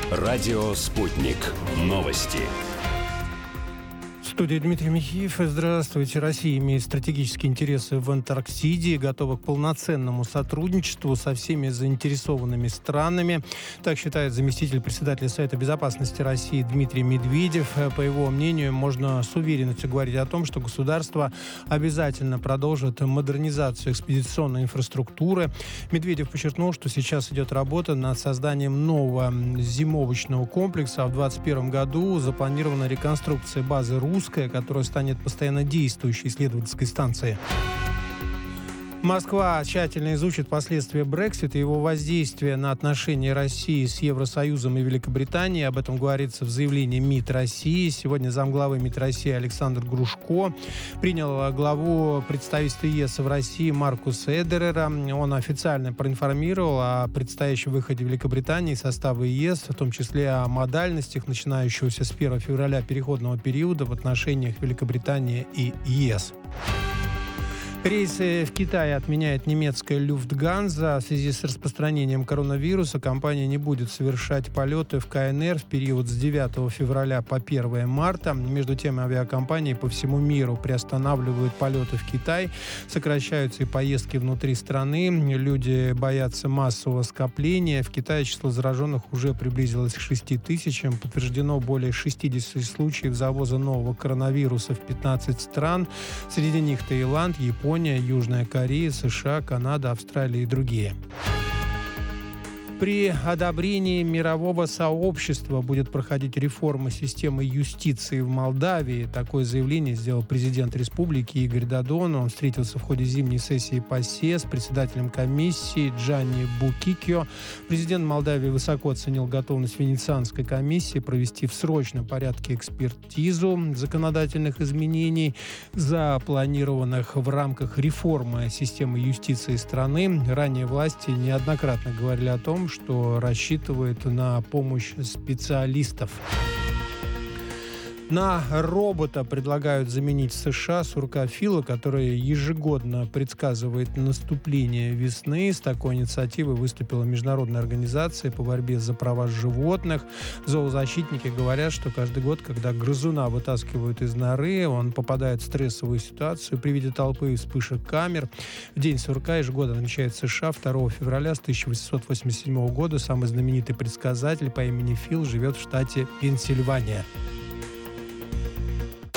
Радио «Спутник». Новости. В студии Дмитрий Михеев. Здравствуйте. Россия имеет стратегические интересы в Антарктиде и готова к полноценному сотрудничеству со всеми заинтересованными странами. Так считает заместитель председателя Совета безопасности России Дмитрий Медведев. По его мнению, можно с уверенностью говорить о том, что государство обязательно продолжит модернизацию экспедиционной инфраструктуры. Медведев подчеркнул, что сейчас идет работа над созданием нового зимовочного комплекса, а в 2021 году запланирована реконструкция базы «Русская», которая станет постоянно действующей исследовательской станцией. Москва тщательно изучит последствия Брексита и его воздействия на отношения России с Евросоюзом и Великобританией. Об этом говорится в заявлении МИД России. Сегодня замглавы МИД России Александр Грушко принял главу представительства ЕС в России Маркуса Эдерера. Он официально проинформировал о предстоящем выходе Великобритании из состава ЕС, в том числе о модальностях начинающегося с 1 февраля переходного периода в отношениях Великобритании и ЕС. Рейсы в Китай отменяет немецкая Люфтганза. В связи с распространением коронавируса компания не будет совершать полеты в КНР в период с 9 февраля по 1 марта. Между тем, авиакомпании по всему миру приостанавливают полеты в Китай. Сокращаются и поездки внутри страны. Люди боятся массового скопления. В Китае число зараженных уже приблизилось к 6 тысячам. Подтверждено более 60 случаев завоза нового коронавируса в 15 стран. Среди них Таиланд, Япония, Южная Корея, США, Канада, Австралия и другие. При одобрении мирового сообщества будет проходить реформа системы юстиции в Молдавии. Такое заявление сделал президент республики Игорь Додон. Он встретился в ходе зимней сессии ПАСЕ с председателем комиссии Джанни Букикио. Президент Молдавии высоко оценил готовность Венецианской комиссии провести в срочном порядке экспертизу законодательных изменений, запланированных в рамках реформы системы юстиции страны. Ранее власти неоднократно говорили о том, что рассчитывает на помощь специалистов. На робота предлагают заменить в США суркофила, который ежегодно предсказывает наступление весны. С такой инициативой выступила Международная организация по борьбе за права животных. Зоозащитники говорят, что каждый год, когда грызуна вытаскивают из норы, он попадает в стрессовую ситуацию при виде толпы и вспышек камер. В День сурка ежегодно отмечает в США 2 февраля с 1887 года. Самый знаменитый предсказатель по имени Фил живет в штате Пенсильвания.